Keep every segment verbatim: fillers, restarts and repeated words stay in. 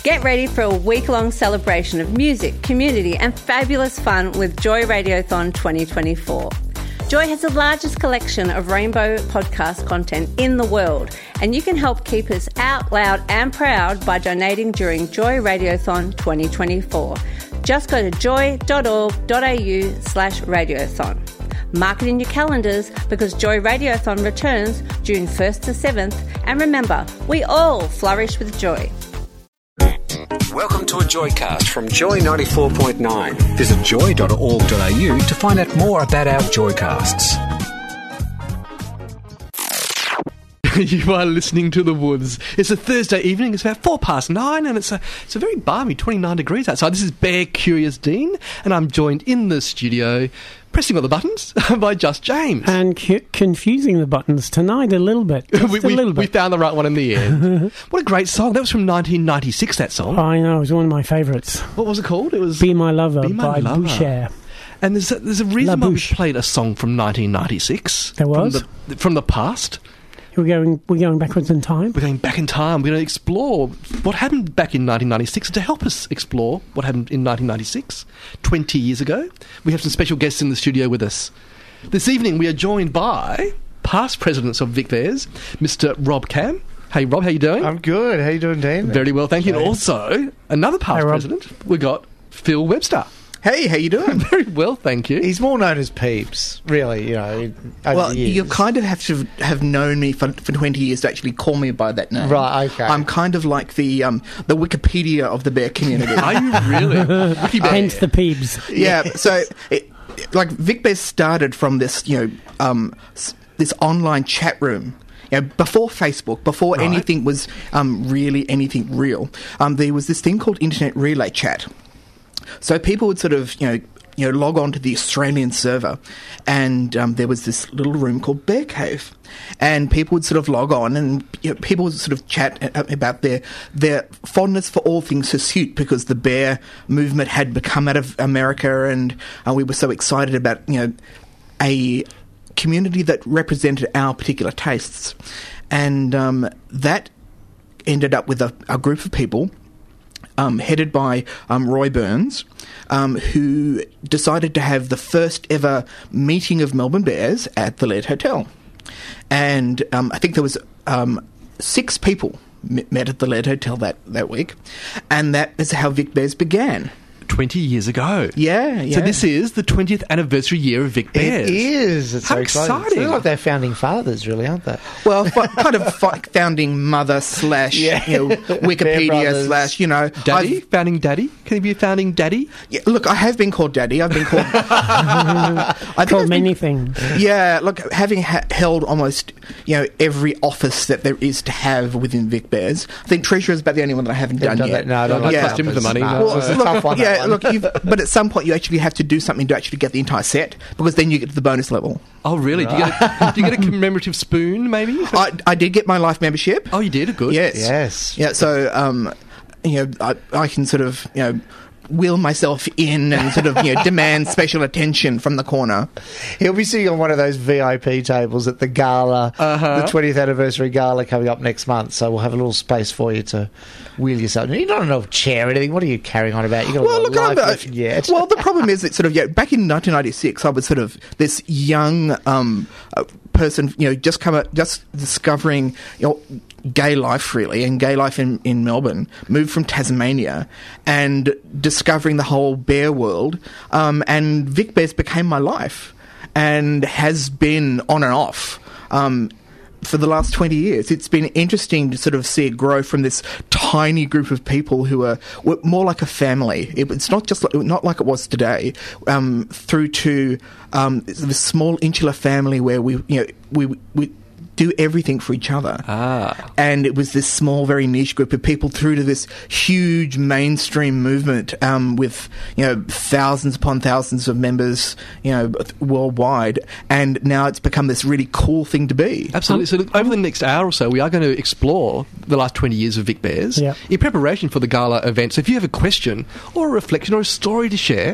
Get ready for a week-long celebration of music, community and fabulous fun with Joy Radiothon twenty twenty-four. Joy has the largest collection of rainbow podcast content in the world, and you can help keep us out loud and proud by donating during Joy Radiothon twenty twenty-four. Just go to joy.org.au slash radiothon. Mark it in your calendars because Joy Radiothon returns June first to seventh, and remember, we all flourish with joy. Welcome to a Joycast from Joy ninety-four point nine. Visit joy dot org dot a u to find out more about our Joycasts. You are listening to The Woods. It's a Thursday evening. It's about four past nine, and it's a it's a very balmy twenty-nine degrees outside. This is Bear Curious Dean, and I'm joined in the studio, pressing all the buttons, by Just James. And cu- confusing the buttons tonight a little bit. Just we, a we, little bit. we found the right one in the end. What a great song. That was from nineteen ninety-six, that song. I know, it was one of my favourites. What was it called? It was Be My Lover Be My by Lover. Boucher. And there's a, there's a reason La why we Bouche. played a song from nineteen ninety-six. There was? From the, from the past. We're going, we're going backwards in time. We're going back in time. We're going to explore what happened back in nineteen ninety-six. To help us explore what happened in nineteen ninety-six, twenty years ago, we have some special guests in the studio with us. This evening, we are joined by past presidents of Vic Bears, Mister Rob Cam. Hey, Rob, how you doing? I'm good. How you doing, Dan? Very well, thank you. And also, another past Hey, Rob. president, we got Phil Webster. Hey, how you doing? Very well, thank you. He's more known as Peeps, really, you know, over Well, the years. you kind of have to have known me for, for twenty years to actually call me by that name. Right, okay. I'm kind of like the um, the Wikipedia of the bear community. Are you really? Wiki Bear. Hence the Peebs. Yeah, so it, like Vic Bears started from this, you know, um, s- this online chat room. You know, before Facebook, before Right. anything was um, really anything real, um, there was this thing called Internet Relay Chat. So people would sort of, you know, you know, log on to the Australian server, and um, there was this little room called Bear Cave, and people would sort of log on, and you know, people would sort of chat a- about their their fondness for all things hirsute, because the bear movement had become out of America, and uh, we were so excited about, you know, a community that represented our particular tastes, and um, that ended up with a, a group of people. Um, headed by um, Roy Burns, um, who decided to have the first ever meeting of Melbourne Bears at the Lead Hotel. And um, I think there was um, six people m- met at the Lead Hotel that, that week, and that is how Vic Bears began. twenty years ago. Yeah, yeah. So this is the twentieth anniversary year of Vic Bears. It is. It's How so exciting. exciting. They're like their founding fathers, really, aren't they? Well, fi- kind of fi- founding mother slash, Yeah. you know, Bear Wikipedia brothers. slash, you know. Daddy? I've- Founding daddy? Can he be a founding daddy? yeah, look, I have been called daddy. I've been called... I think Called I've been- many things. Yeah, look, having ha- held almost, you know, every office that there is to have within Vic Bears, I think treasurer is about the only one that I haven't done, Done yet. that- No, I don't Yeah, like trust him with the money. No, Well, it's a look, tough one. yeah, that one. look, you've, but at some point you actually have to do something to actually get the entire set, because then you get to the bonus level. Oh, really? Do, you get a, do you get a commemorative spoon, maybe? I, I did get my life membership. Oh, you did? Good. Yes. Yes. Yeah, so, um, you know, I, I can sort of, you know, wheel myself in and sort of, you know, demand special attention from the corner. He'll be sitting on one of those V I P tables at the gala, Uh-huh. the twentieth anniversary gala coming up next month. So we'll have a little space for you to wheel yourself. You're not on a chair or anything. What are you carrying on about? You got a Well, little look, I'm, life uh, left yet. well, the problem is that sort of, yeah, back in nineteen ninety-six, I was sort of this young um, uh, person, you know, just come out, just discovering, you know, gay life really, and gay life in, in Melbourne, moved from Tasmania, and discovering the whole bear world, um, and Vic Bears became my life, and has been on and off. Um, for the last twenty years. It's been interesting to sort of see it grow from this tiny group of people who are were more like a family. It, it's not just like, not like it was today, um, through to um, this small insular family where we, you know, we we do everything for each other. Ah. And it was this small, very niche group of people through to this huge mainstream movement um, with, you know, thousands upon thousands of members, you know, worldwide. And now it's become this really cool thing to be. Absolutely. So look, over the next hour or so, we are going to explore the last twenty years of Vic Bears Yep. in preparation for the gala event. So if you have a question or a reflection or a story to share,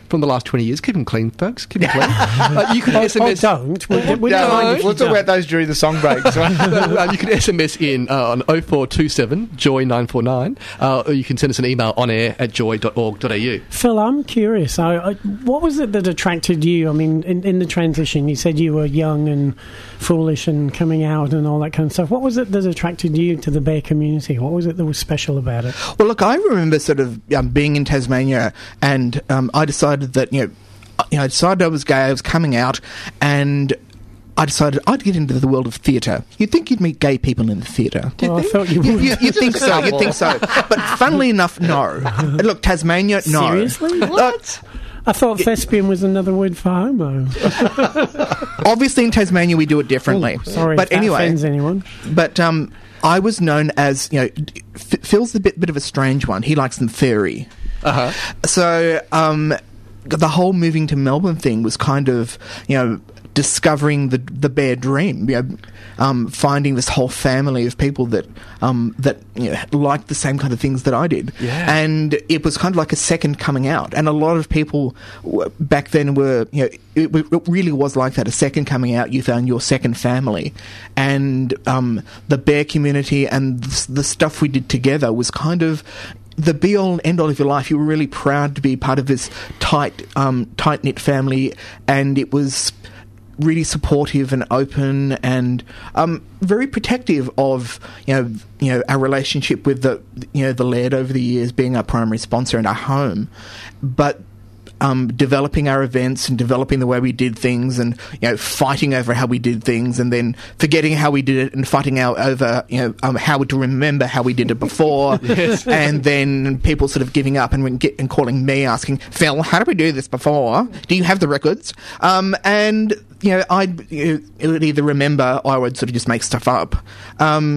from the last twenty years. Keep them clean, folks. Keep them clean. uh, you can Oh, S M S. oh, don't. We, we No, don't mind if we'll you talk don't. about those during the song breaks. Right? uh, you can S M S in uh, on oh four two seven joy nine four nine, uh, or you can send us an email on air at joy dot org dot a u. Phil, I'm curious. I, I, what was it that attracted you? I mean, in, in the transition, you said you were young and foolish and coming out and all that kind of stuff. What was it that attracted you to the bear community? What was it that was special about it? Well, look, I remember sort of um, being in Tasmania, and um, I decided that you know, you know, I decided I was gay. I was coming out, and I decided I'd get into the world of theatre. You'd think you'd meet gay people in the theatre. Well, I thought you You, would. you, you think so? You think so? But funnily enough, no. Look, Tasmania, no. Seriously? What? I thought thespian was another word for homo. Obviously, in Tasmania, we do it differently. Sorry but if that anyway, offends anyone. But um, I was known as, you know, F- Phil's a bit, bit of a strange one. He likes them furry. Uh-huh. So um, the whole moving to Melbourne thing was kind of, you know, discovering the the bear dream. You know, um, finding this whole family of people that um, that you know, liked the same kind of things that I did. Yeah. And it was kind of like a second coming out. And a lot of people w- back then were, you know, it, it really was like that. A second coming out, you found your second family. And um, the bear community and the, the stuff we did together was kind of the be-all and end-all of your life. You were really proud to be part of this tight, um, tight-knit family, and it was really supportive and open and um, very protective of you know you know our relationship with the you know the Laird over the years being our primary sponsor and our home, but um, developing our events and developing the way we did things, and you know fighting over how we did things, and then forgetting how we did it and fighting out over you know um, how to remember how we did it before, Yes. and then people sort of giving up and get, and calling me asking, Phil, how did we do this before? Do you have the records? Um, and you know I'd you know, would either remember or I would sort of just make stuff up, um,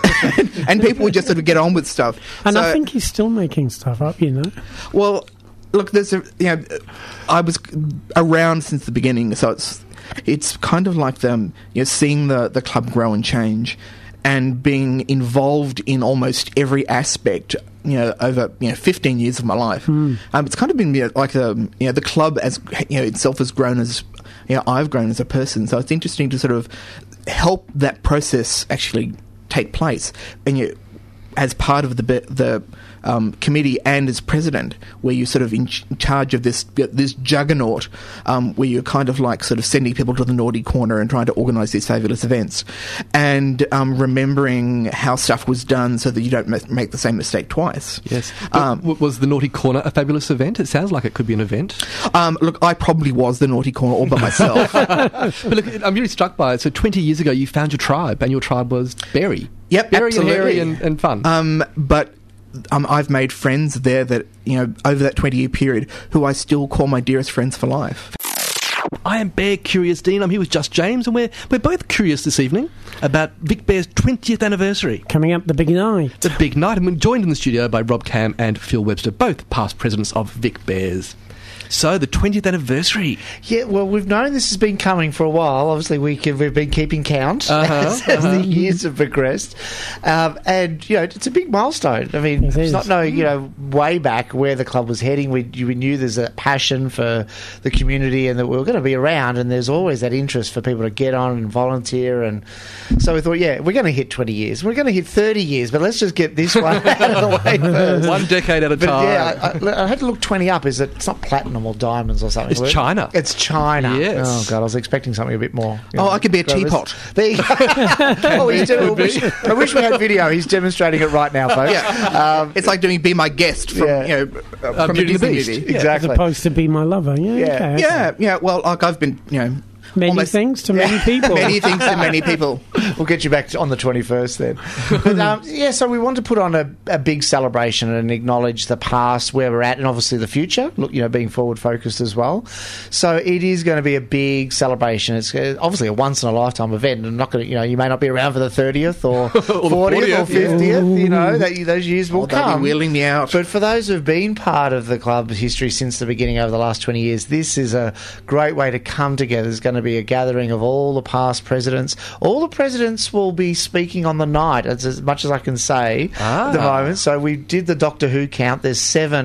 and people would just sort of get on with stuff. And So- I think he's still making stuff up, you know. well, look, there's a you know, I was around since the beginning, so it's it's kind of like them, you know, seeing the the club grow and change, and being involved in almost every aspect. You know, over you know fifteen years of my life, um, it's kind of been you know, like um, you know the club as you know itself has grown as you know I've grown as a person. So it's interesting to sort of help that process actually take place, and you. As part of the the um, committee and as president, where you're sort of in ch- charge of this this juggernaut, um, where you're kind of like sort of sending people to the naughty corner and trying to organise these fabulous events, and um, remembering how stuff was done so that you don't m- make the same mistake twice. Yes. But Um, w- was the Naughty Corner a fabulous event? It sounds like it could be an event. Um, look, I probably was the naughty corner all by myself. But look, I'm really struck by it. So twenty years ago, you found your tribe, and your tribe was Berry. Yep, Berry absolutely. and hairy and, and fun. Um, but um, I've made friends there that, you know, over that twenty-year period, who I still call my dearest friends for life. I am Bear Curious Dean. I'm here with Just James, and we're we're both curious this evening about Vic Bear's twentieth anniversary. Coming up the big night. It's a big night, and we're joined in the studio by Rob Cam and Phil Webster, both past presidents of Vic Bears. So, the twentieth anniversary. Yeah, well, we've known this has been coming for a while. Obviously, we can, we've been keeping count Uh-huh, as, as the years have progressed. Um, and, you know, it's a big milestone. I mean, It it's is. not knowing, you know, way back where the club was heading. We, we knew there's a passion for the community and that we were going to be around, and there's always that interest for people to get on and volunteer. And so we thought, yeah, we're going to hit twenty years. We're going to hit thirty years, but let's just get this one out of the way first. One decade at a But time. yeah, I, I, I had to look twenty up. Is it? It's not platinum or diamonds or something. It's was it? China. It's China. Yes. Oh god, I was expecting something a bit more. you Oh, know, I could be a but it's- teapot. There you go. oh, he's doing, I, wish, I wish we had video. He's demonstrating it right now, folks. Yeah. Um, It's like doing Be My Guest from, Yeah. you know, uh, Uh, from Beauty a and the Disney Beast. movie. Yeah. As exactly. opposed to Be My Lover. Yeah, Yeah. okay. Yeah, yeah. Well, like I've been, you know, Many almost- things to many people. many things to many people. We'll get you back to, on the twenty-first then. But um, yeah, so we want to put on a, a big celebration and acknowledge the past, where we're at, and obviously the future. Look, you know, being forward focused as well. So it is going to be a big celebration. It's uh, obviously a once in a lifetime event, and not going to, you know, you may not be around for the thirtieth or fortieth or fortieth, yeah. fiftieth. You know, that those years will Oh, they'll come. be wheeling me out. But for those who've been part of the club history since the beginning over the last twenty years, this is a great way to come together. There's going to be a gathering of all the past presidents. All the presidents will be speaking on the night, as, as much as I can say Ah. at the moment. So we did the Doctor Who count. There's seven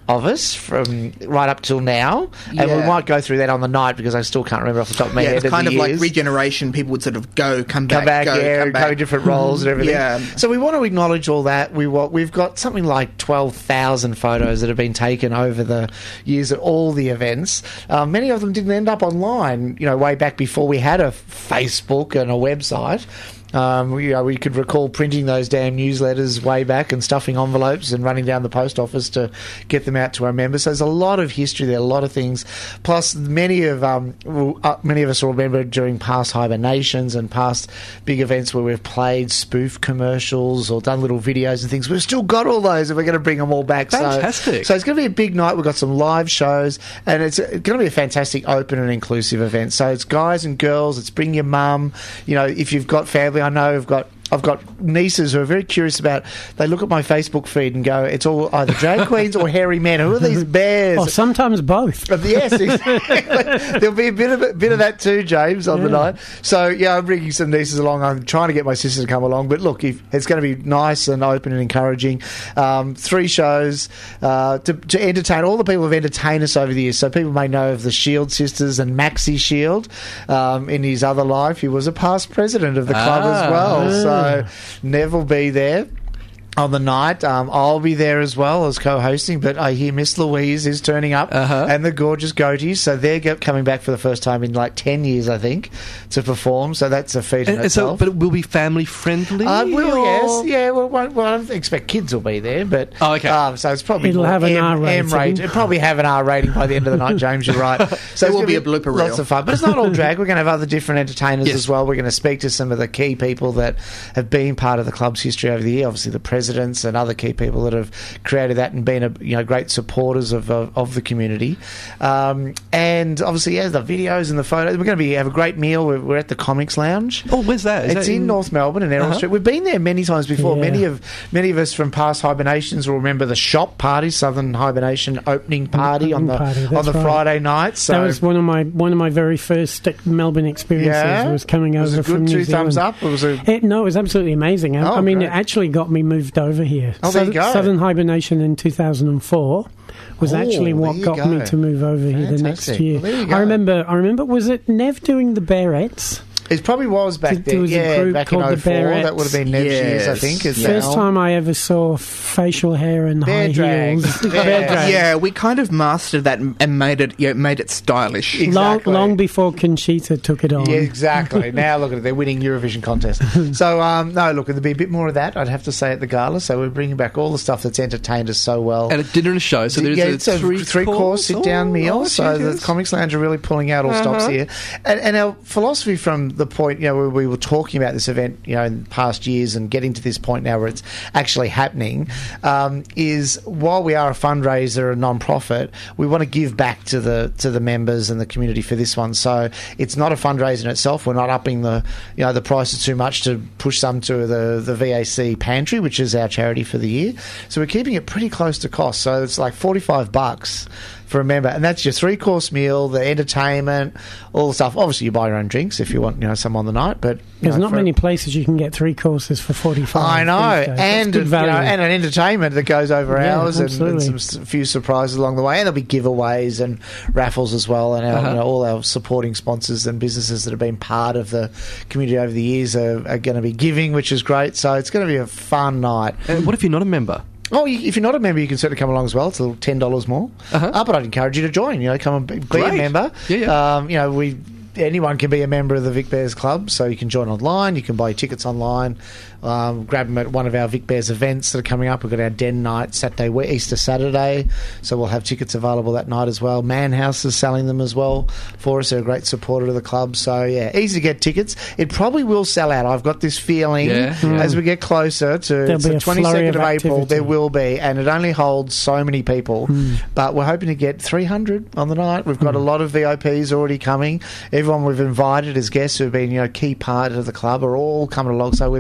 of us from right up till now, and we Yeah. might go through that on the night because I still can't remember off the top of my Yeah, head. it's of kind the of like years. regeneration. People would sort of go, come back, Come back, go, yeah, come go back. different roles and everything. Yeah. So we want to acknowledge all that. We want, we've got something like twelve thousand photos that have been taken over the years at all the events. Um, many of them didn't end up online, you know, way back before we had a Facebook and a website. Um, we, you know, we could recall printing those damn newsletters way back and stuffing envelopes and running down the post office to get them out to our members. So there's a lot of history there, a lot of things. Plus, many of um, will- uh, many of us will remember during past hibernations and past big events where we've played spoof commercials or done little videos and things. We've still got all those, and we're going to bring them all back. Fantastic. So, so it's going to be a big night. We've got some live shows, and it's going to be a fantastic, open and inclusive event. So it's guys and girls. It's bring your mum. You know, if you've got family, I know I've got I've got nieces who are very curious about. They look at my Facebook feed and go, "It's all either drag queens or hairy men. Who are these bears?" Or sometimes both. But yes, exactly. There'll be a bit of a bit of that too, James, on the Yeah. night. So yeah, I'm bringing some nieces along. I'm trying to get my sister to come along. But look, if, it's going to be nice and open and encouraging. Um, three shows uh, to, to entertain all the people who've entertained us over the years. So people may know of the Shield sisters and Maxi Shield. Um, in his other life, he was a past president of the club Ah. as well. So Nev will be there on the night. um, I'll be there as well as co-hosting, but I hear Miss Louise is turning up, Uh-huh. and the gorgeous Goatees, so they're go- coming back for the first time in like ten years, I think, to perform, so that's a feat in And, and so, itself. but it will be family friendly. Uh, well, or- yes, yeah. Well, well, well, I don't expect kids will be there, but Oh, okay. um, so it's probably It'll more have an M, R M rating. rating. It'll probably have an R rating by the end of the night, James. You're right. So There it's will gonna be a blooper reel. Lots of fun, but it's not all drag. We're going to have other different entertainers Yes. as well. We're going to speak to some of the key people that have been part of the club's history over the year. Obviously, the presidents and other key people that have created that and been a, you know great supporters of of, of the community. Um, and obviously, yeah, the videos and the photos. We're going to be have a great meal. We're, we're at the Comics Lounge. Oh, where's that? Is It's that in North Melbourne and Errol Uh-huh. Street. We've been there many times before. Yeah. Many of many of us from past hibernations will remember the shop party, Southern Hibernation opening party on the Opening party, on that's the right. Friday night. So That was one of my one of my very first Melbourne experiences. yeah, Was coming over was it from good. New Two thumbs Zealand. up. It was a It, no, it was absolutely amazing. I, Oh, I mean, great. it actually got me moved over here. Oh, there you go. Southern Hibernation in two thousand four was Oh, actually what there you got go. me to move over here the next Fantastic. year. Well, there you go. I remember. I remember. Was it Nev doing the Bearettes? It probably was back There then. was a Yeah, group back in called the oh four. Bearettes. That would have been Nev's years, I Yes. think. Is First now. time I ever saw facial hair and Bear high drag. heels. Yeah. Bear drag. Yeah, we kind of mastered that and and made it, yeah, made it stylish. Exactly. Long, long before Conchita took it on. Yeah, exactly. Now look at it; they're winning Eurovision contest. So um, no, look, there'll be a bit more of that. I'd have to say at the gala. So we're bringing back all the stuff that's entertained us so well. And a dinner and a show. So there's yeah, a it's a three, three course sit down Oh, meal. oh, so yes, the yes. Comics Lounge are really pulling out all stops Uh-huh. here. And, and our philosophy from the point, you know, where we were talking about this event, you know, in past years and getting to this point now where it's actually happening, um, is while we are a fundraiser, a non-profit, we want to give back to the to the members and the community for this one. So it's not a fundraiser in itself. We're not upping the you know the prices too much to push some to the the V A C pantry, which is our charity for the year. So we're keeping it pretty close to cost. So it's like forty-five bucks for a member, and that's your three course meal, the entertainment, all the stuff. Obviously, you buy your own drinks if you want, you know, some on the night. But you There's know, not for- many places you can get three courses for forty-five. I know, these days. That's and good you know, value. and an entertainment that goes over Yeah, hours, and, and absolutely. some s- few surprises along the way, and there'll be giveaways and raffles as well, and our, Uh-huh. you know, all our supporting sponsors and businesses that have been part of the community over the years are, are going to be giving, which is great. So it's going to be a fun night. And what if you're not a member? Oh, you, if you're not a member, you can certainly come along as well. It's a little ten dollars more. Uh-huh. Uh, but I'd encourage you to join. You know, come and be, be a Great. member. Yeah, yeah. Um, you know, we anyone can be a member of the Vic Bears Club, so you can join online. You can buy tickets online. Um, grab them at one of our Vic Bears events that are coming up. We've got our Den Night Saturday, we- Easter Saturday, so we'll have tickets available that night as well. Manhouse is selling them as well for us. They're a great supporter of the club, so yeah, easy to get tickets. It probably will sell out. I've got this feeling Yeah, yeah. as we get closer to There'll it's be the a flurry twenty-second of of April. activity. There will be, and it only holds so many people. But we're hoping to get three hundred on the night. We've got a lot of V I Ps already coming. Everyone we've invited as guests who have been, you know, key part of the club are all coming along. So we're very excited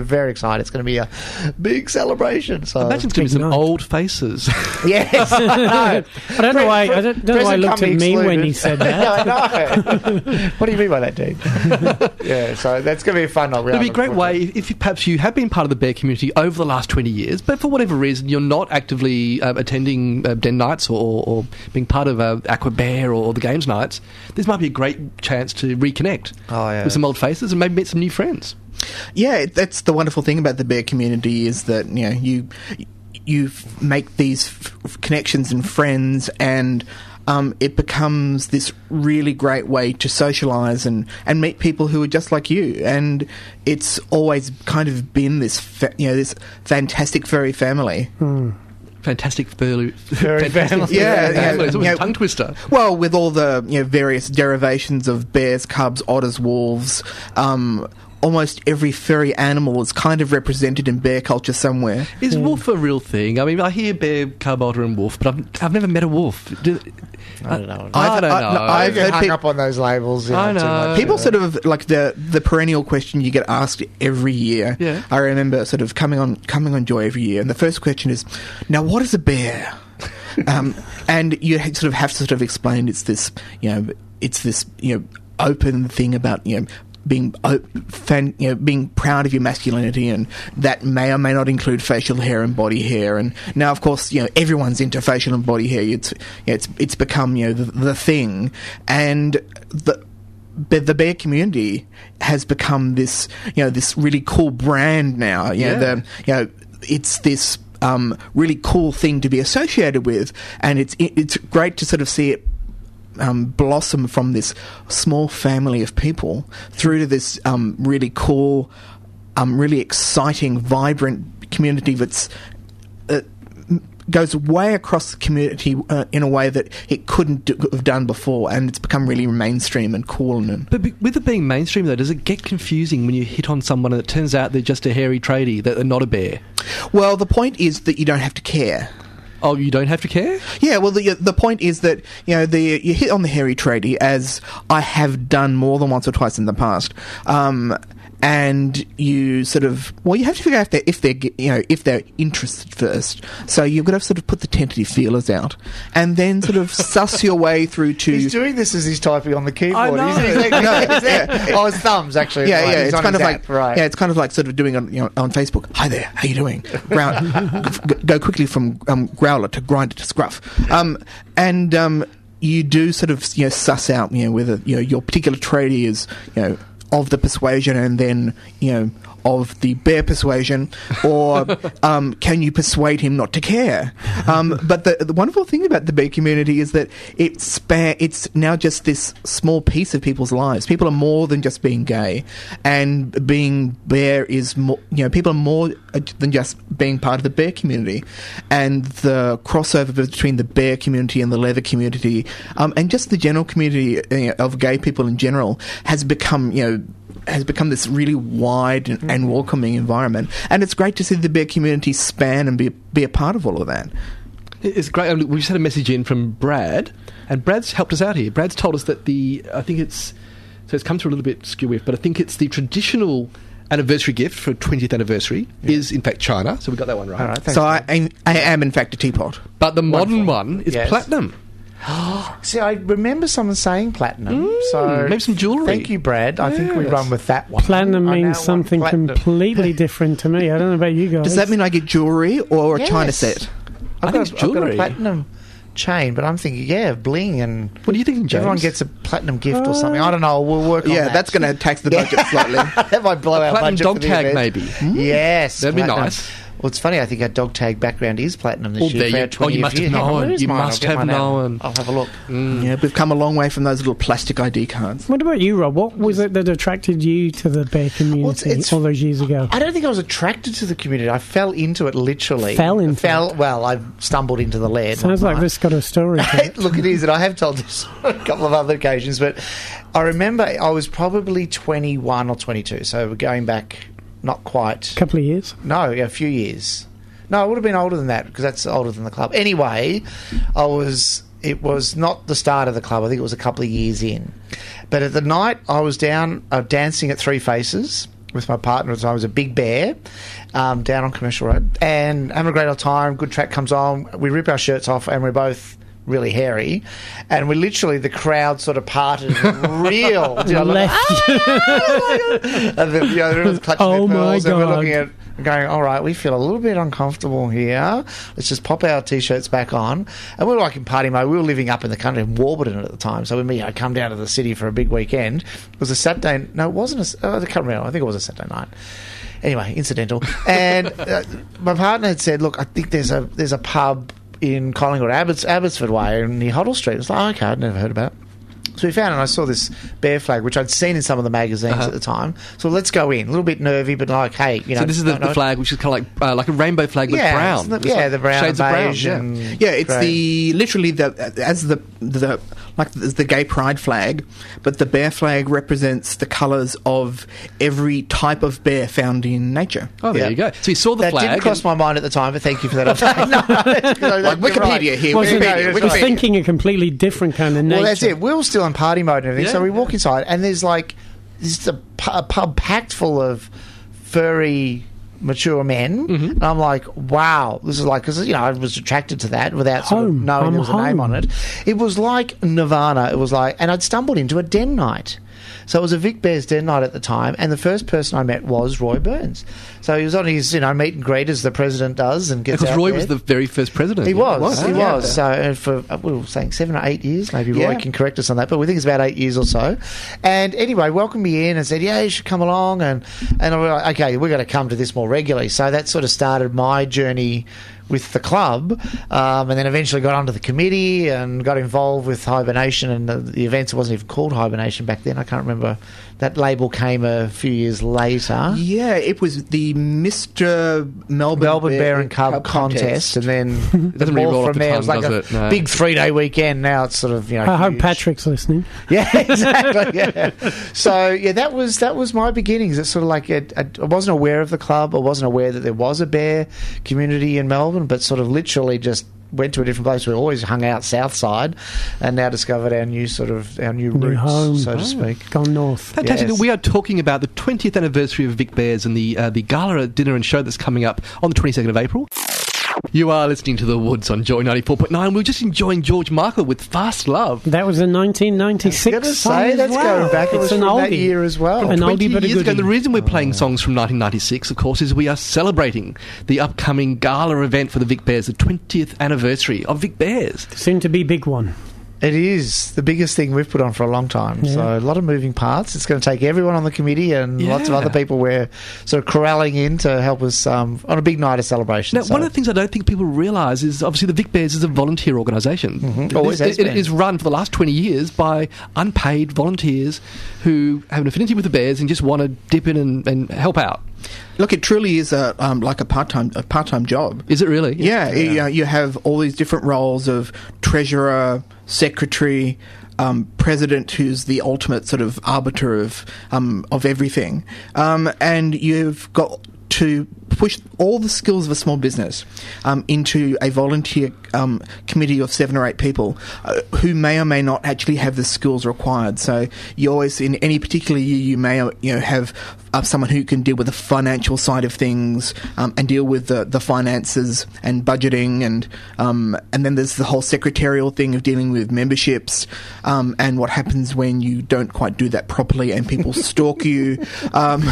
night. It's going to be a big celebration. So Imagine it's going to be some night. old faces. yes, I know. I don't know why. I don't, don't know why I Present looked at company me when excluded. he said that. Yeah, I know. What do you mean by that, Dean? Yeah, so that's going to be a fun night. It'd be a great way if you, perhaps you have been part of the bear community over the last twenty years, but for whatever reason you're not actively uh, attending uh, Den Nights or, or being part of uh, Aqua Bear or, or the Games Nights. This might be a great chance to reconnect Oh, yeah. with some old faces and maybe meet some new friends. Yeah, that's the wonderful thing about the bear community is that you know you you f- make these f- connections and friends, and um, it becomes this really great way to socialise and, and meet people who are just like you. And it's always kind of been this fa- you know this fantastic furry family. Fantastic furry, Furry fantastic family. Yeah, furry yeah, family. It's always yeah. a tongue twister. Well, with all the you know various derivations of bears, cubs, otters, wolves, um, almost every furry animal is kind of represented in bear culture somewhere. Is wolf a real thing? I mean, I hear bear, cub, otter, and wolf, but I've, I've never met a wolf. Do, I don't know. I I've- don't I- know. no, I I've get heard hung peop- up on those labels. You know, I too know. much. People sort of like the the perennial question you get asked every year. Yeah. I remember sort of coming on coming on Joy every year, and the first question is, "Now, what is a bear?" um, and you ha- sort of have to sort of explain it's this, you know, it's this you know open thing about you know. Being op- fan, you know, being proud of your masculinity, and that may or may not include facial hair and body hair. And now, of course, you know everyone's into facial and body hair. It's you know, it's it's become you know the, the thing, and the but the bear community has become this you know this really cool brand now. You know, Yeah. the, you know it's this um, really cool thing to be associated with, and it's it, it's great to sort of see it. Um, blossom from this small family of people through to this um, really cool, um, really exciting, vibrant community that's uh, m- goes way across the community uh, in a way that it couldn't do, have done before, and it's become really mainstream and cool. And But be- with it being mainstream, though, does it get confusing when you hit on someone and it turns out they're just a hairy tradie, that they're not a bear? well, the point is that you don't have to care. Oh, you don't have to care? Yeah, well, the the point is that you know the you hit on the hairy tradie, as I have done more than once or twice in the past, um, and you sort of well, you have to figure out if they're, if they're you know if they're interested first. So you've got to sort of put the tentative feelers out, and then sort of suss your way through to. He's doing this as he's typing on the keyboard. I know. Isn't he? He's like, No, is that- yeah. Oh, his thumbs actually. Yeah, Right, yeah, he's it's on kind his of app, like right. yeah, it's kind of like sort of doing on you know on Facebook. Hi there, how you doing? Growl, g- go quickly from um, growler to grinder to scruff, um, and um, you do sort of you know suss out you know whether you know your particular tradie is you know of the persuasion, and then you know of the bear persuasion, or um, can you persuade him not to care? Um, but the, the wonderful thing about the bear community is that it's span, it's now just this small piece of people's lives. People are more than just being gay, and being bear is more. You know, people are more than just being part of the bear community, and the crossover between the bear community and the leather community, um, and just the general community you know, of gay people in general, has become you know. has become this really wide and, and welcoming environment, and it's great to see the bear community span and be be a part of all of that. It's great. We just had a message in from Brad, and Brad's helped us out here. Brad's told us that the, I think it's, so it's come through a little bit skew with, but I think it's the traditional anniversary gift for twentieth anniversary is in fact China, so we got that one right. All right, thanks, So I, mate. I, I am in fact a teapot. But the modern Wonderful. one is Yes. platinum. See, I remember someone saying platinum. so maybe some jewellery. Thank you, Brad. I think we Yes. run with that one. Platinum I now means want something platinum. completely different to me. I don't know about you guys. Does that mean I get jewellery or a china Yes. set? I've I think got, it's I've got a jewellery. platinum chain, but I'm thinking, yeah, bling and. What do you think, James? Everyone gets a platinum gift or something. I don't know. We'll work on Yeah, that. that's going to tax the budget slightly. that might blow our platinum budget dog for the tag, event. maybe. Yes, That'd be platinum. nice. Well, it's funny. I think our dog tag background is platinum this Oh, year. there for you- our oh, you twentieth must have year. Hang on, known. where is You mine? I'll must get have mine out. known. I'll have a look. Yeah, we've come a long way from those little plastic I D cards. What about you, Rob? What was it that attracted you to the bear community Well, it's- it's- all those years ago? I don't think I was attracted to the community. I fell into it literally. Fell into Fell. Well, I stumbled into the lead. Sounds like this got a story to it. Look, it is, and I have told this on a couple of other occasions, but I remember I was probably twenty-one or twenty-two, so we're going back not quite. couple of years. No, yeah, a few years. No, I would have been older than that because that's older than the club. Anyway, I was. It was not the start of the club. I think it was a couple of years in. But at the night, I was down uh, dancing at Three Faces with my partner at the time. It was a big bear um, down on Commercial Road, and having a great old time. Good track comes on. We rip our shirts off, and we're both really hairy, and we literally the crowd sort of parted and reeled. You know, like, Left. "Ah!" and then, you know, everyone's clutching Oh their my pearls, and we're God. looking at and going, all right, we feel a little bit uncomfortable here. Let's just pop our t-shirts back on. And we were like in party mode. We were living up in the country in Warburton at the time. So when we you know, come down to the city for a big weekend, it was a Saturday. No, it wasn't. A, oh, I can't remember. I think it was a Saturday night. Anyway, incidental. And uh, my partner had said, look, I think there's a there's a pub in Collingwood, Abbots, Abbotsford Way, near Hoddle Street. It was like, okay, I'd never heard about it. So we found it, and I saw this bear flag, which I'd seen in some of the magazines Uh-huh. at the time. So let's go in. A little bit nervy, but like, hey, you know. So this is the, don't the know- flag, which is kind of like uh, like a rainbow flag with yeah, brown. isn't it? It's Yeah, like the brown shades and of brown. beige Yeah. and Yeah, it's grey. the literally the as the the like the, the gay pride flag, but the bear flag represents the colours of every type of bear found in nature. Oh, there Yeah. you go. So you saw the That flag. didn't cross and- my mind at the time, but thank you for that update. No, Like Wikipedia here. Was it- Wikipedia, was was Wikipedia. thinking a completely different kind of nature. Well, that's it. We were still in party mode and everything, Yeah. so we walk inside, and there's like this a, pu- a pub packed full of furry, mature men, Mm-hmm. and I'm like, wow, this is like because you know I was attracted to that without sort of Home. knowing I'm there was a name home. on it. It was like Nirvana. It was like, and I'd stumbled into a den night. So it was a Vic Bears den night at the time, and the first person I met was Roy Burns. So he was on his, you know, meet and greet as the president does, and gets Because out Roy there. was the very first president. He Yeah, was, he yeah. was. So uh, for uh, we were saying seven or eight years, maybe Roy Yeah. can correct us on that, but we think it's about eight years or so. And anyway, welcomed me in and said, "Yeah, you should come along." And and I was like, "Okay, we're going to come to this more regularly." So that sort of started my journey with the club, um, and then eventually got onto the committee and got involved with Hibernation and the, the events. It wasn't even called Hibernation back then. I can't remember. That label came a few years later. Yeah, it was the Mister Melbourne, Melbourne Bear and Cub contest, and then the Doesn't really ball roll off from the there. It was tongue, like a does it? No. big three-day weekend. Now it's sort of you know. I hope huge. Patrick's listening. Yeah, exactly. Yeah. So yeah, that was that was my beginnings. It's sort of like a, a, I wasn't aware of the club. I wasn't aware that there was a bear community in Melbourne, but sort of literally just went to a different place. We always hung out south side, and now discovered our new sort of our new, New roots, home. so to Oh. speak. Gone north. Fantastic. Yes. We are talking about the twentieth anniversary of Vic Bears and the uh, the gala dinner and show that's coming up on the twenty-second of April. You are listening to The Woods on Joy ninety-four point nine. We were just enjoying George Michael with Fast Love. That was a nineteen ninety-six I was gonna song say as that's well. going back. It It's was an from oldie. that year as well. An twenty oldie but a years ago. goodie. The reason we're playing songs from nineteen ninety-six, of course, is we are celebrating the upcoming gala event for the Vic Bears, the twentieth anniversary of Vic Bears. Soon to be big one. It is the biggest thing we've put on for a long time. Yeah. So a lot of moving parts. It's going to take everyone on the committee and lots of Yeah. other people we're sort of corralling in to help us um, on a big night of celebration. Now, So- one of the things I don't think people realise is obviously the Vic Bears is a volunteer organisation. Mhm. Always It- has it- been. it is run for the last twenty years by unpaid volunteers who have an affinity with the Bears and just want to dip in and, and help out. Look, it truly is a um, like a part time a part time job. Is it really? Yeah, You, know, you have all these different roles of treasurer, secretary, um, president, who's the ultimate sort of arbiter of um, of everything, um, and you've got to push all the skills of a small business um, into a volunteer um, committee of seven or eight people uh, who may or may not actually have the skills required. So you always, in any particular year, you may you know have uh, someone who can deal with the financial side of things um, and deal with the, the finances and budgeting, and um, and then there's the whole secretarial thing of dealing with memberships um, and what happens when you don't quite do that properly and people stalk you. Um,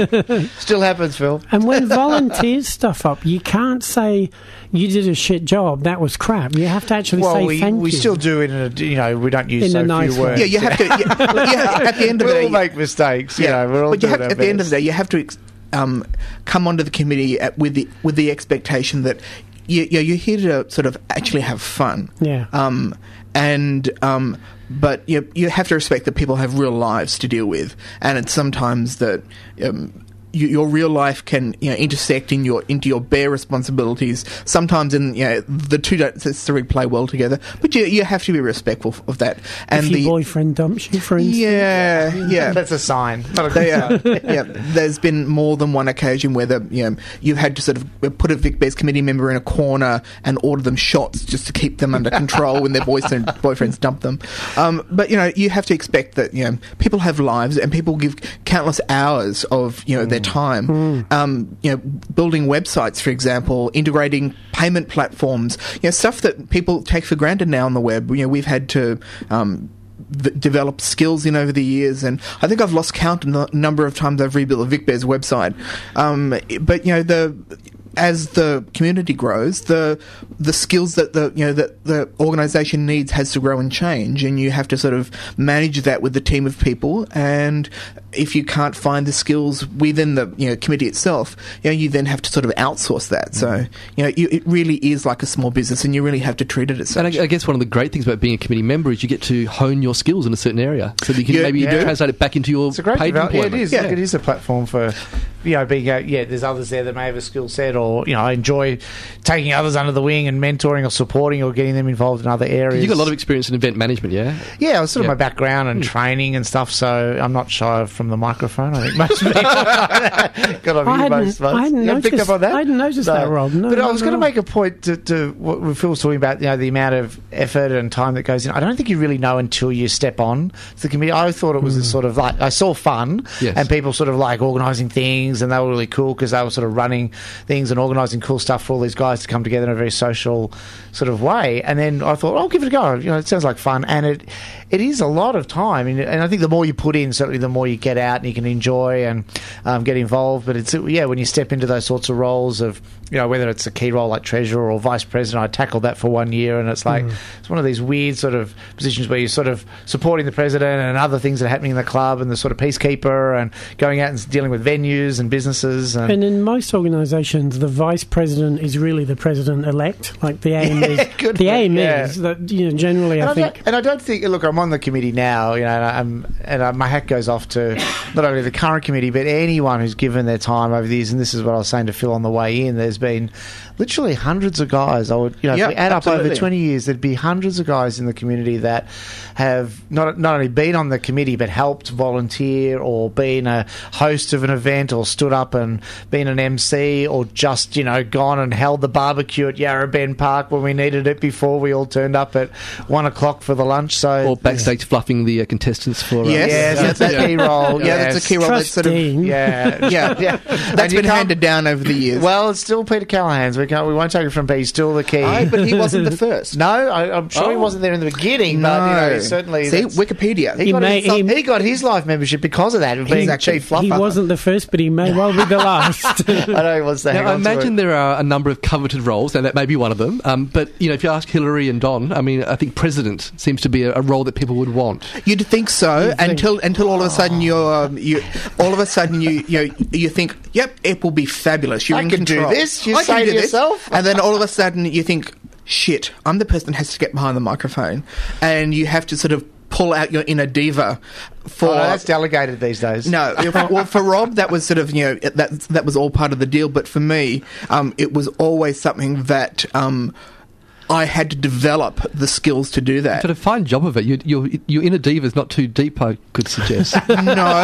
Still happens, Phil. And when volunteers stuff up, you can't say you did a shit job. That was crap. You have to actually Well, say we, thank we you. still do it in a, you know, we don't use In so a nice few way. words. yeah, you have to. Yeah, yeah, at the end of the we day, all make mistakes, you know, we're all but you doing have, our at the end of best. the day, you have to ex- um, come onto the committee at, with the with the expectation that you, you you're here to sort of actually have fun. Yeah. Um, and um, but you you have to respect that people have real lives to deal with, and it's sometimes that um, you, your real life can, you know, intersect in your into your bare responsibilities. Sometimes, in you know, the two don't necessarily play well together, but you you have to be respectful of that. And if your the boyfriend dumps you, for instance. yeah, yeah, That's a sign. Not a good they are. sign. Yeah, there's been more than one occasion where the you know you've had to sort of put a Vic Bears committee member in a corner and order them shots just to keep them under control when their boyfriend boyfriends dump them. Um, but you know you have to expect that you know people have lives and people give countless hours of you know their time. Mm. Um, you know, building websites, for example, integrating payment platforms. You know, stuff that people take for granted now on the web. You know, we've had to. Um, v- develop skills in over the years, and I think I've lost count in the number of times I've rebuilt a Vic Bears website. Um, but you know, the as the community grows, the the skills that the you know that the organisation needs has to grow and change, and you have to sort of manage that with the team of people. And if you can't find the skills within the you know committee itself, you know you then have to sort of outsource that. So you know you, it really is like a small business, and you really have to treat it as such. And I, I guess one of the great things about being a committee member is you get to hone your skills in a certain area, so that you can Yeah, maybe yeah. translate it back into your It's a great paid develop- yeah, employment. it is. Look, it is a platform for, you know, being a, yeah, there's others there that may have a skill set, or, you know, I enjoy taking others under the wing and mentoring or supporting or getting them involved in other areas. You've got a lot of experience in event management, yeah? Yeah, it was sort of Yeah. my background and training and stuff, so I'm not shy from the microphone. I think most people got on I here hadn't- most months. I hadn't You haven't picked noticed- up on that? I hadn't noticed that, Rob. No, but I not was at going to all. make a point to, to what Phil was talking about, you know, the amount of effort and time that goes in. I don't think you really know until you step on to the committee. I thought it was this sort of like, I saw fun Yes. and people sort of like organising things, and they were really cool because they were sort of running things and organising cool stuff for all these guys to come together in a very social sort of way. And then I thought, I'll give it a go. You know, it sounds like fun, and it it is a lot of time. And, and I think the more you put in, certainly the more you get out and you can enjoy and um, get involved. But it's yeah, when you step into those sorts of roles of, you know, whether it's a key role like treasurer or vice president, I tackled that for one year, and it's like it's one of these weird sort of positions where you're sort of supporting the president and other things that are happening in the club, and the sort of peacekeeper, and going out and dealing with venues and businesses. And, And in most organisations, the vice president is really the president elect. Like the aim Yeah, is, good the point, aim yeah. is that you know generally And I I, think don't, and I don't think. Look, I'm on the committee now, you know, and, I'm, and I, my hat goes off to not only the current committee, but anyone who's given their time over the years. And this is what I was saying to Phil on the way in. There's been literally hundreds of guys. I would, you know, Yeah, if we add up over absolutely. twenty years, there'd be hundreds of guys in the community that have not not only been on the committee, but helped volunteer or been a host of an event, or stood up and been an M C, or just you know gone and held the barbecue at Yarra Bend Park when we needed it before we all turned up at one o'clock for the lunch. So Or backstage fluffing the uh, contestants for... Uh, Yes. yes, that's a key role. Yeah, yes. that's a key role. That's sort of Trustee. Yeah, yeah, yeah. That's And you been can't- handed down over the years. Well, it's still Peter Callahan's. We can't. We won't take it from Pete. He's still the key. Aye, but he wasn't the first. No, I, I'm sure he Oh. wasn't there in the beginning, but you know, certainly. See, that's- Wikipedia. he, He got may- his, he- he got his life membership because of that, of being Exactly. chief fluffer. he wasn't the first, but he may well be the last. I know he wants to hang Now, I on to imagine it. there are a number of coveted roles, and that may be one of them. Um, but you know, if you ask Hillary and Don, I mean, I think president seems to be a, a role that people would want. You'd think so You'd think- until until all of a sudden you're um, you all of a sudden you you know, you think, yep, it will be fabulous. You're I in can do control. this, you I say can to do this. yourself. And then all of a sudden you think, shit, I'm the person that has to get behind the microphone, and you have to sort of pull out your inner diva for. Oh, no, that's delegated these days. No, if- well, for Rob, that was sort of you know that that was all part of the deal. But for me, um, it was always something that um, I had to develop the skills to do that. Sort of fine job of it. You, your your inner diva is not too deep, I could suggest. no,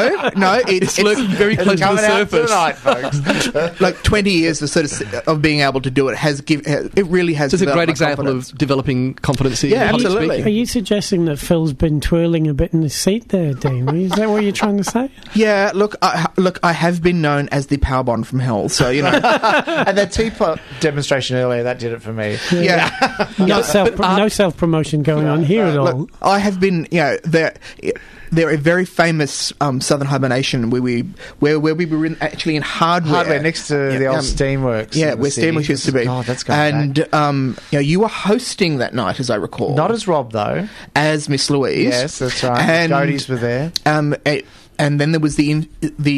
no, it's, It's lurking very It's close to the coming out surface. tonight, folks. like twenty years of sort of of being able to do it has give it really has. So it's a developed great my example confidence. of developing competency. Yeah, in public absolutely. speaking. Are you suggesting that Phil's been twirling a bit in his seat there, Dean? Is that what you're trying to say? Yeah, look, I, look, I have been known as the power bond from hell, so you know, And that teapot demonstration earlier, that did it for me. yeah. No self no self promotion going on here at all. Look, I have been, you know, there. They're a very famous um, Southern Hibernation where we where where we were in, actually in hardware, Hardware next to the old um, Steamworks. Yeah, in the where city. Steamworks used to be. God, that's going and back. um, you know, you were hosting that night, as I recall, Not as Rob, though. as Miss Louise. Yes, that's right. And Cody's were there. Um, eh, and then there was the in, the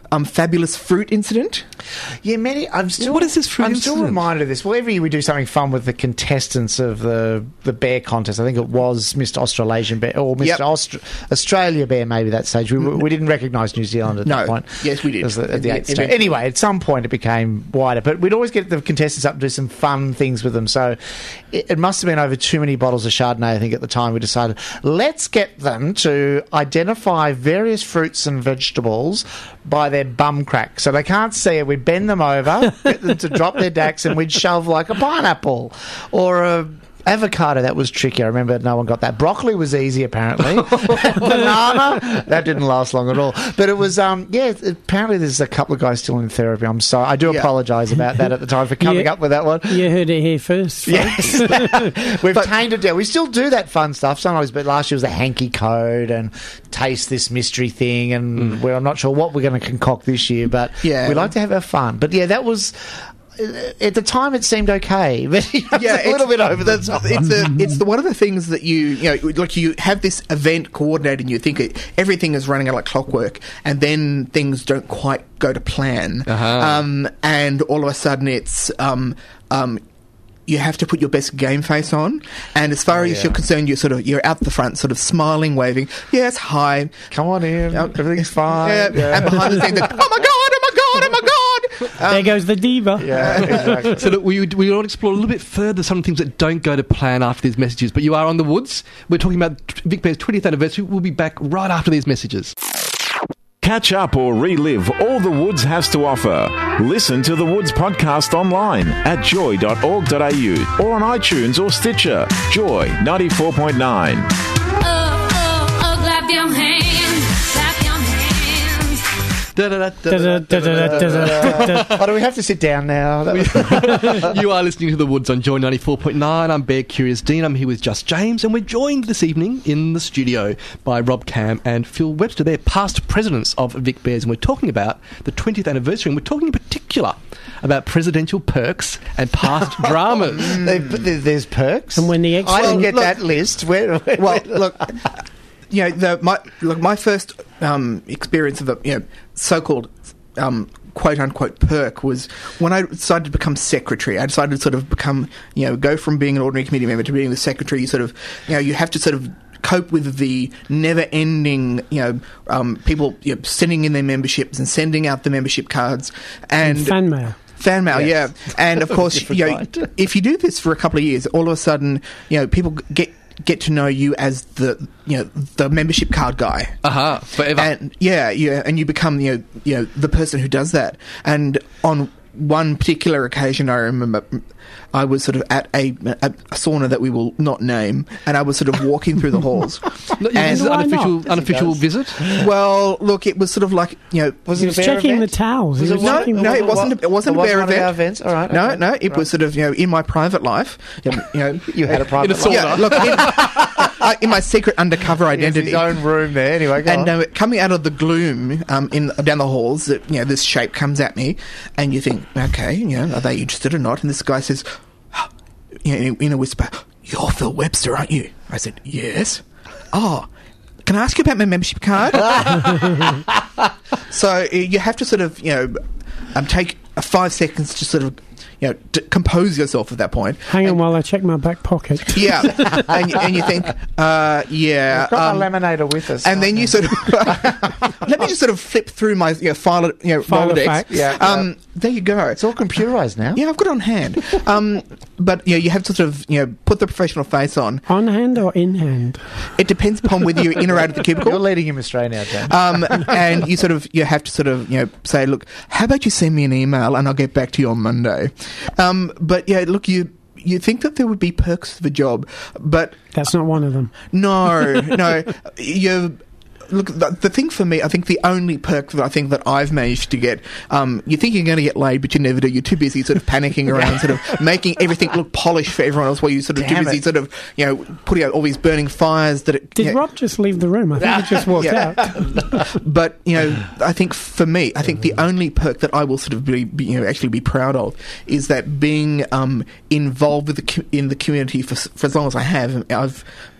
um, fabulous fruit incident. Yeah, many. I'm still. What is this fruit I'm still incident? reminded of this. Well, every year we do something fun with the contestants of the the bear contest. I think it was Mister Australasian Bear or Mister Yep. Aust- Australia Bear. Maybe that stage we, we didn't recognise New Zealand at No. that point. Yes, we did. It was at the eighth Eventually. stage. Anyway, at some point it became wider, but we'd always get the contestants up and do some fun things with them. So it, it must have been over too many bottles of Chardonnay. I think at the time we decided let's get them to identify various fruits and vegetables by their bum crack, so they can't see it. We'd bend them over, get them to drop their dacks, and we'd shove like a pineapple or a avocado. That was tricky. I remember no one got that. Broccoli was easy, apparently. Banana, that didn't last long at all. But it was, um, yeah, apparently there's a couple of guys still in therapy. I'm sorry. I do Yeah. apologise about that at the time for coming Yeah. up with that one. You heard it here first. folks. Yes. We've tamed it down. We still do that fun stuff sometimes, but last year was the hanky code and taste this mystery thing, and Mm. well, I'm not sure what we're going to concoct this year, but Yeah. we like to have our fun. But yeah, that was... At the time, it seemed okay, but you know, Yeah, it's a little bit over the top. It's a, it's the, one of the things that you you know like you have this event coordinated and you think it, everything is running out like clockwork, and then things don't quite go to plan, Uh-huh. um, and all of a sudden it's um, um, you have to put your best game face on, and as far as yeah. you're concerned, you're sort of you're out the front, sort of smiling, waving, yes, hi, Come on in, everything's fine. yeah, Yeah. and behind the scenes, oh my god, oh my god, oh my god. There goes the diva. Yeah, exactly. So look, we we want to explore a little bit further some things that don't go to plan after these messages. But you are on the Woods. We're talking about Vic Bear's twentieth anniversary. We'll be back right after these messages. Catch up or relive all the Woods has to offer. Listen to the Woods podcast online at joy dot org dot a u or on iTunes or Stitcher. Joy ninety-four point nine. Oh, oh, oh, clap your hands, clap your hands. Da-da-da-da-da-da-da-da. Oh, do we have to sit down now? That was- You are listening to The Woods on Joy ninety-four point nine. I'm Bear Curious Dean. I'm here with Just James, and we're joined this evening in the studio by Rob Cam and Phil Webster. They're past presidents of Vic Bears, and we're talking about the twentieth anniversary, and we're talking in particular about presidential perks and past dramas. They- but there- there's perks. And when the ex- I didn't Well, get look- that list. Where, where, Well, where- look, you know, the, my look, my first um, experience of a you know so-called um, quote unquote perk was when I decided to become secretary. I decided to sort of become you know go from being an ordinary committee member to being the secretary. You sort of you know you have to sort of cope with the never-ending, you know, um, people you know, sending in their memberships and sending out the membership cards and. And fan mail. Fan mail, Yes. yeah, and of course, Different you know, kind. if you do this for a couple of years, all of a sudden, you know, people get get to know you as the you know the membership card guy, Aha, forever. and yeah, yeah, and you become you know you know the person who does that. And on one particular occasion, I remember I was sort of at a, a, a sauna that we will not name, and I was sort of walking through the halls. No, and- this is an Why unofficial, not? unofficial does. visit. well, look, it was sort of like you know. was He it was a bear checking event? the towels. Was He it was No, checking no, the- it wasn't. It wasn't It a bear one of our event. events. All right. No, okay. no, it was sort of you know in my private life. You know, You had a private In a sauna. yeah, look, in, uh, in my secret undercover He has identity. his own room there. Anyway, go And on. uh, coming out of the gloom um, in down the halls, that you know this shape comes at me, and you think, okay, you know, are they interested or not? And this guy says, you know, in, in a whisper, "You're Phil Webster, aren't you?" I said, "Yes." Oh, can I ask you about my membership card? So uh, you have to sort of, you know, um, take uh, five seconds to sort of, you know, to compose yourself at that point. Hang on And- while I check my back pocket. Yeah, and, and you think, uh, yeah. We've got um, my laminator with us. and then you sort of let me just sort of flip through my you know, file, you know, File of Rolodex. facts. Yeah, Um, there you go. it's all computerized now. Yeah, I've got it on hand. Um, but you know, you have to sort of you know put the professional face on. On hand or in hand? It depends upon whether you're in or out of the You're cubicle. leading him astray now, James. Um, and you sort of you have to sort of you know say, look, how about you send me an email and I'll get back to you on Monday. Um, but yeah, look, you you think that there would be perks to the job, but That's not one of them. no, no, you. Look, the, the thing for me, I think the only perk that I think that I've managed to get, um, you think you're going to get laid, but you never do. You're too busy sort of panicking around, sort of making everything look polished for everyone else, while you're sort of Damn too busy it. sort of, you know, putting out all these burning fires that it... Did you know, Rob just leave the room? I think he just walked Yeah. out. But, you know, I think for me, I think the only perk that I will sort of be, be you know, actually be proud of is that being um, involved with the co- in the community for, s- for as long as I have, I've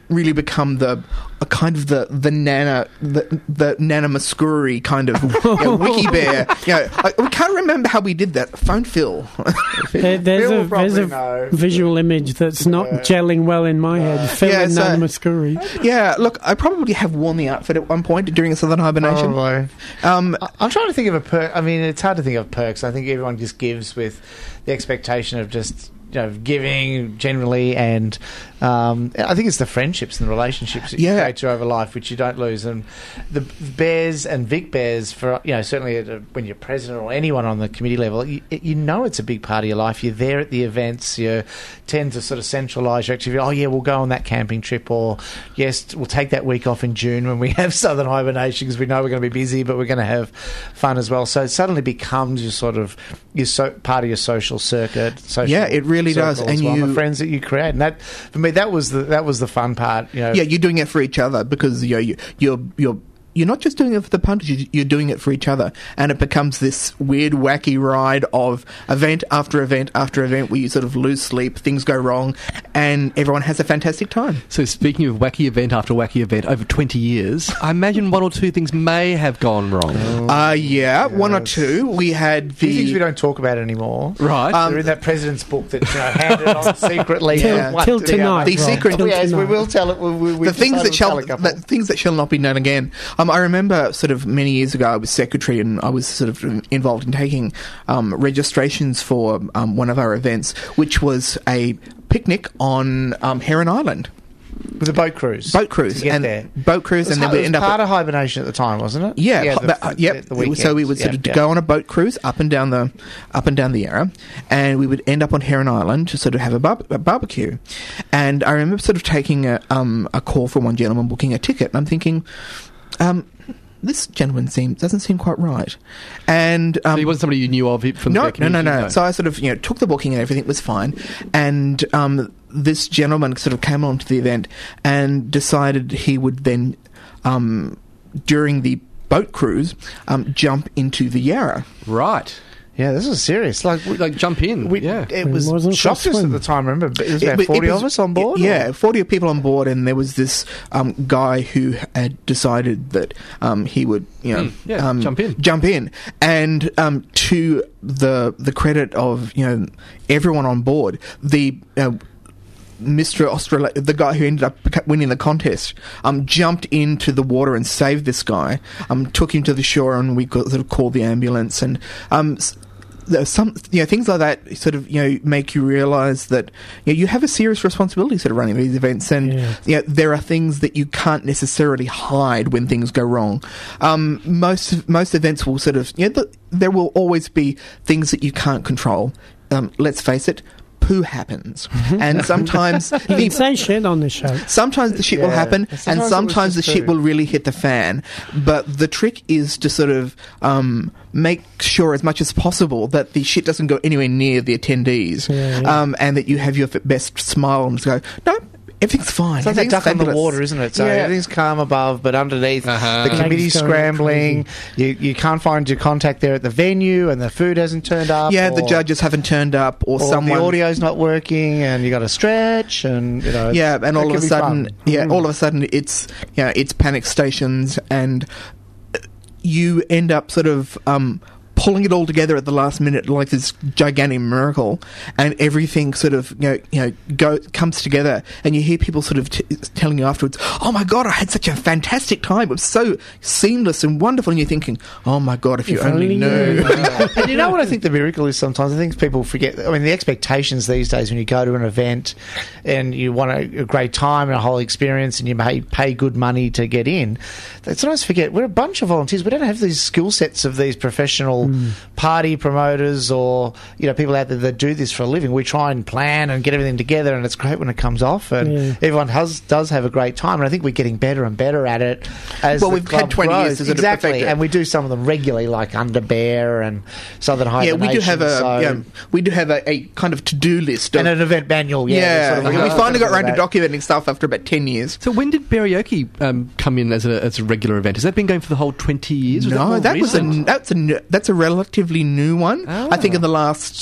really become the a kind of the the nana the, the nana Muscuri kind of you know, wiki bear. You know, I, we can't remember how we did that. Phone Phil. There, there's Phil a, will probably there's a know. visual image that's not gelling well in my head. Phil Yeah, and so- Nana Muscuri. Yeah, look, I probably have worn the outfit at one point during a southern hibernation. Probably. Um, I- I'm trying to think of a perk. I mean, it's hard to think of perks. I think everyone just gives with the expectation of just, you know, giving generally, and um, I think it's the friendships and the relationships that you Yeah. create through over life, which you don't lose. And the Bears and Vic Bears, for you know, certainly at a, when you're president or anyone on the committee level, you, you know it's a big part of your life. You're there at the events. You tend to sort of centralise your activity. Oh yeah, we'll go on that camping trip, or yes, we'll take that week off in June when we have southern hibernation because we know we're going to be busy, but we're going to have fun as well. So it suddenly becomes your sort of your so, part of your social circuit. Social Yeah, it really does. circle And as well, you- the friends that you create, and that for me that was the that was the fun part. You know, yeah, you're doing it for each other because you know, you, you're you're you're not just doing it for the punters, you- you're doing it for each other, and it becomes this weird, wacky ride of event after event after event where you sort of lose sleep, things go wrong, and everyone has a fantastic time. So speaking of wacky event after wacky event over twenty years, I imagine one or two things may have gone wrong. Uh, yeah, one or two. We had few things we the don't talk about anymore. Right. They're in that president's book that you know, handed on secretly. Till- from one till to the other. tonight, The Rob, secret- till Yes, we tonight. will tell it. We, we, we the things that decided to shall tell a couple. the things that shall not be known again. Um, I remember sort of many years ago I was secretary and I was sort of involved in taking um, registrations for um, one of our events, which was a picnic on um, Heron Island. With a boat cruise. Boat cruise To get and there. boat cruise, It was, and then hard- we it was end up part at, of hibernation at the time, wasn't it? yeah, yeah. hu- The, uh, yep. The, the So we would weekends. sort Yeah, of yeah. go on a boat cruise up and down the up and down the Yarra, and we would end up on Heron Island to sort of have a, bar- a barbecue. And I remember sort of taking a um, a call from one gentleman booking a ticket, and I'm thinking, um, this gentleman seems doesn't seem quite right. And um, So he wasn't somebody you knew of from no, the no, community? no, no. So I sort of, you know, took the booking and everything was fine. And um, this gentleman sort of came along to the event and decided he would then, um, during the boat cruise, um, jump into the Yarra. Right. Yeah, this was serious. Like, we, Like jump in. we, yeah. it It was wasn't for shocked us at swim. the time. Remember, it was It- about it forty was- of us on board. Yeah, or- forty people on board, and there was this um, guy who had decided that um, he would, you know, Mm, yeah, um, jump in. jump in, and um, to the the credit of you know everyone on board, the. Uh, Mister Australia, the guy who ended up beca- winning the contest, um, jumped into the water and saved this guy. Um, took him to the shore, and we got, sort of called the ambulance. And um, s- there's some, you know, things like that sort of, you know, make you realise that you know, you have a serious responsibility sort of running these events, and Yeah. you know, there are things that you can't necessarily hide when things go wrong. Um, most most events will sort of, you know, th- there will always be things that you can't control. Um, let's face it. Poo happens, and sometimes You the, can say shit on this show. sometimes the shit will Yeah. happen, Sometimes and it was sometimes the just shit poo. will really hit the fan. But the trick is to sort of um, make sure as much as possible that the shit doesn't go anywhere near the attendees, Yeah, yeah. Um, and that you have your f- best smile and just go, no, everything's fine. It's like that everything's duck on the fabulous." water, isn't it? So Yeah. everything's calm above, but underneath Uh-huh. the committee's Legs going scrambling. You you can't find your contact there at the venue, and the food hasn't turned up. Yeah, the or- judges haven't turned up, or, or someone. the audio's not working, and you got to stretch, and you know. Yeah, it's- and it all can of a be sudden, fun. yeah, all of a sudden, it's you know, it's panic stations, and you end up sort of um, pulling it all together at the last minute, like this gigantic miracle, and everything sort of you know, you know, go comes together, and you hear people sort of t- telling you afterwards, "Oh my god, I had such a fantastic time! It was so seamless and wonderful." And you're thinking, "Oh my god, if you If only only knew." you And you know what I think the miracle is sometimes? I think people forget. I mean, the expectations these days when you go to an event and you want a, a great time and a whole experience and you may pay good money to get in, they sometimes forget we're a bunch of volunteers. We don't have these skill sets of these professional party promoters or, you know, people out there that do this for a living. We try and plan and get everything together, and it's great when it comes off, and Yeah. everyone has, does have a great time. And I think we're getting better and better at it as Well, the we've had club twenty years grows. to sort of exactly, perfect it. and we do some of them regularly, like Under Bear and Southern Yeah, Hibernation. we do have a so- yeah, we do have a, a kind of to do list of, and an event manual. Yeah, yeah, sort of yeah, like- we finally got around to that. documenting stuff after about ten years. So when did Berryokey um, come in as a, as a regular event? Has that been going for the whole twenty years? Was No, more that was a recent? that's a n- that's a relatively new one. Ah. I think in the last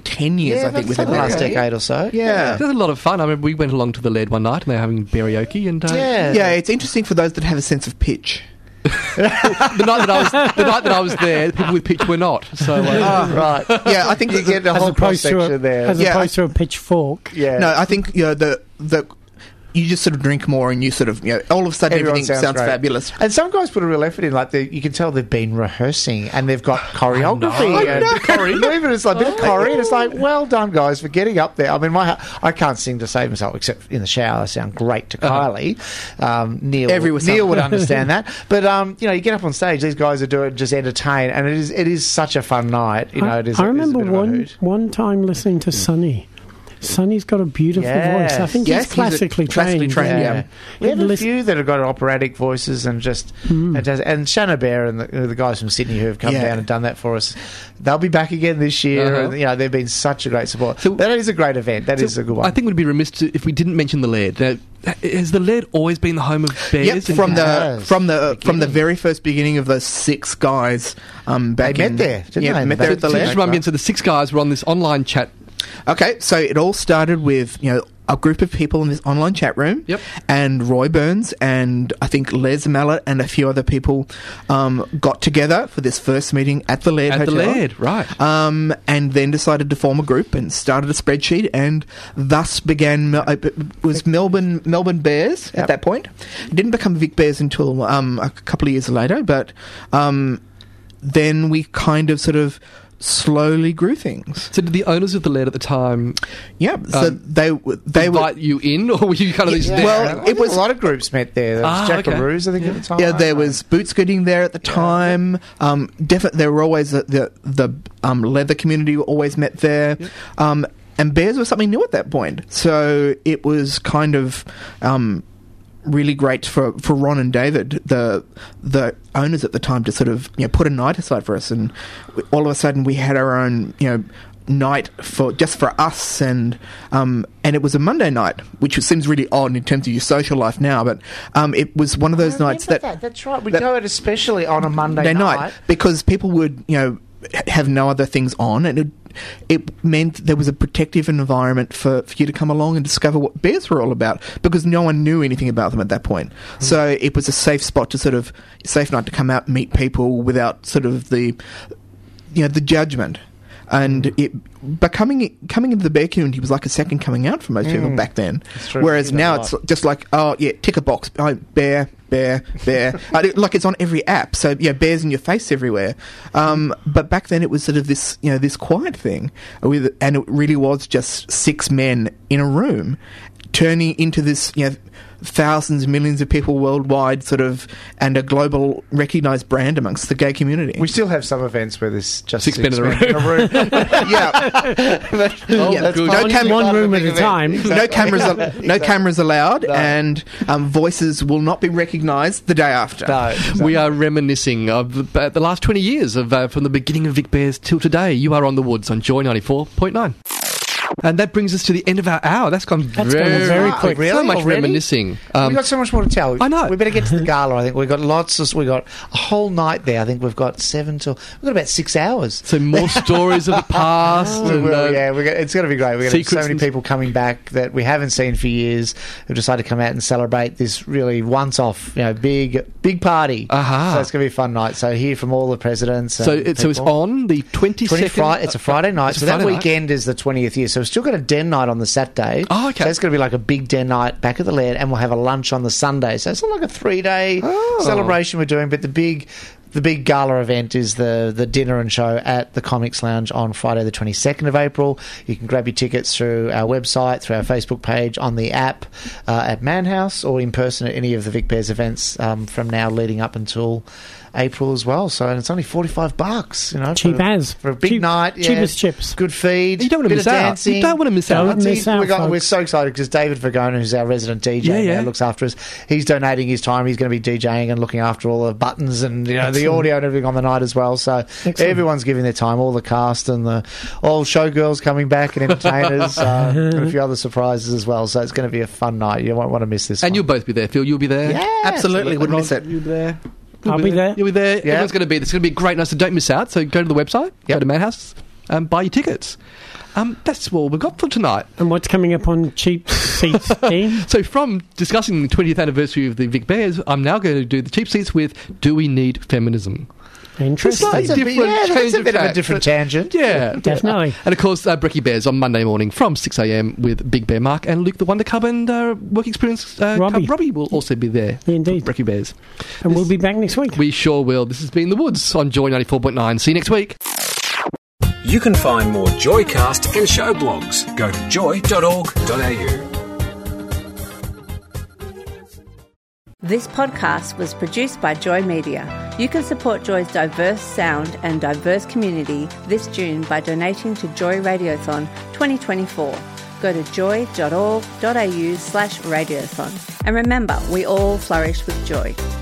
ten years, Yeah, I think, with the them. last decade or so. Yeah. It was a lot of fun. I remember we went along to the Laird one night and they were having karaoke. And uh, Yeah. Yeah, it's interesting for those that have a sense of pitch. the night that I was the night that I was there, people with pitch were not. So uh, Right. Yeah, I think You the- get the As whole cross opposed to a, section there. as Yeah, opposed to a pitchfork. Yeah. No, I think you know the the you just sort of drink more and you sort of you know all of a sudden Everyone everything sounds sounds, great. fabulous. And some guys put a real effort in, like they, you can tell they've been rehearsing and they've got choreography. I and know. chore- Even it's like a bit of choreo, and it's like, well done, guys, for getting up there. I mean, my I can't sing to save myself except in the shower. I sound great to Kylie. Um, Neil, Every Neil would understand that. But um, you know, you get up on stage, these guys are doing just entertain, and it is it is such a fun night. You know, I, it is. I it is a remember bit of a one hoot. one time listening to Sonny. Sonny's got a beautiful Yes. voice. I think Yes, he's he's a classically classically trained. trained, Yeah. yeah. We have a Listen- few that have got operatic voices and just fantastic. And Shanna Bear and the, the guys from Sydney who have come Yeah. down and done that for us. They'll be back again this year. Uh-huh. And, you know, they've been such a great support. So- that is a great event. That is so a good one. I think we'd be remiss to, if we didn't mention the Laird. Now, has the Laird always been the home of bears? Yep, and- from the Yes. from the from the Beginning. very first beginning of those six guys um, back They met in, there, didn't yeah, they? met there at the So- So just Laird. remind me again, so the six guys were on this online chat. Okay, so it all started with you know a group of people in this online chat room. Yep. And Roy Burns and I think Les Mallet and a few other people um, got together for this first meeting at the Laird At the Hotel. Laird, right. Um, and then decided to form a group and started a spreadsheet, and thus began Mel- it was Melbourne Melbourne Bears Yep. at that point. It didn't become Vic Bears until um, a couple of years later, but um, then we kind of sort of slowly grew things. So did the owners of the Laird at the time Yeah, so Um, they w- they were. invite you in, or were you kind of these Yeah, there? well, I it think was- a lot of groups met there. There was Ah, okay. Jackaroos, I think, at the time. Yeah, there was boot scooting there at the time. Um, definitely, there were always the the, the um, leather community always met there. Um, and bears was something new at that point, so it was kind of um, really great for, for Ron and David, the the owners at the time, to sort of you know put a night aside for us, and we, all of a sudden we had our own you know. night for just for us, and um, and it was a Monday night, which seems really odd in terms of your social life now, but um, it was one of those I nights remember that, That's right. We that- go out especially on a Monday Monday night. night because people would you know h- have no other things on, and it, it meant there was a protective environment for, for you to come along and discover what bears were all about, because no one knew anything about them at that point. Mm. So it was a safe spot to sort of safe night to come out and meet people without sort of the you know the judgment. And it, but coming coming into the bear community was like a second coming out for most people back then. true. Whereas You now know it's what? just like, oh yeah, tick a box, oh, bear, bear, bear. Uh, it- like it's on every app, so yeah, bears in your face everywhere. Um, but back then it was sort of this, you know, this quiet thing, with, and it really was just six men in a room, turning into this, you know, thousands, millions of people worldwide, sort of, and a global recognised brand amongst the gay community. We still have some events where there's just Six men in a men in a room. yeah. Oh, Yeah, that's good. part No of cam- the one part of room the at big a event. time. No cameras, al- no Exactly. cameras allowed, No. and um, voices will not be recognised the day after. No, exactly. We are reminiscing of the, uh, the last twenty years of uh, from the beginning of Vic Bears till today. You are on the Woods on Joy ninety-four point nine. And that brings us to the end of our hour. That's gone That's very, gone very quick. So Really? much Already? reminiscing. Um, We've got so much more to tell. I know. We better get to the gala. I think we've got lots of. We've got a whole night there. I think we've got seven till. We've got about six hours. so more stories of the past. We and, will, uh, yeah, we're gonna, it's going to be great. We're going to have secrets so many and- people coming back that we haven't seen for years who've decided to come out and celebrate this really once-off, you know, big big party. Aha. So it's going to be a fun night. So hear from all the presidents. So, and it, so it's people. on the twenty-second. twenty Fri- it's a Friday night. It's a So that Friday night. weekend is the twentieth year. So we've still got a den night on the Saturday. Oh, okay. So it's going to be like a big den night back at the Laird, and we'll have a lunch on the Sunday. So it's not like a three-day Oh. celebration we're doing, but the big... The big gala event is the, the dinner and show at the Comics Lounge on Friday the twenty-second of April. You can grab your tickets through our website, through our Facebook page, on the app uh, at Manhouse, or in person at any of the Vic Bears events um, from now leading up until April as well. So and it's only forty-five bucks, you know, Cheap for, as. for a big Cheap- night. Yeah. cheapest chips. Good feed. You don't want to bit miss of out. dancing. You don't want to miss out. Don't I'll tell miss you, out, we got, we're folks. so excited because David Vergona, who's our resident D J, Yeah, yeah. now looks after us. He's donating his time. He's going to be DJing and looking after all the buttons and you know the Excellent. audio and everything on the night as well. So Excellent. everyone's giving their time. All the cast and the all showgirls coming back and entertainers uh, and a few other surprises as well. So it's going to be a fun night. You won't want to miss this. And one. you'll both be there, Phil. You'll be there. Yeah, Absolutely, wouldn't miss it. You'll be there. I'll be there. You'll be there. Yeah. Everyone's going to be there. It's going to be a great night, so don't miss out. So go to the website, go Yep. to Manhouse, um, buy your tickets. Um, that's all we've got for tonight. And what's coming up on Cheap Seats, Dean? So from discussing the twentieth anniversary of the Vic Bears, I'm now going to do the Cheap Seats with Do We Need Feminism? Interesting. Slightly That's a bit- different yeah, that's change a bit of a track, different but- tangent. Yeah. Definitely. And of course, uh, Brekkie Bears on Monday morning from six a.m. with Big Bear Mark and Luke the Wonder Cub and uh, Work Experience uh, Robbie. Cub Robbie will also be there. Indeed. Brekkie Bears. And we'll be back next week. We sure will. This has been The Woods on Joy ninety-four point nine. See you next week. You can find more Joycast and show blogs. Go to joy dot org dot a u. This podcast was produced by Joy Media. You can support Joy's diverse sound and diverse community this June by donating to Joy Radiothon twenty twenty-four. Go to joy dot org dot a u slash radiothon. And remember, we all flourish with joy.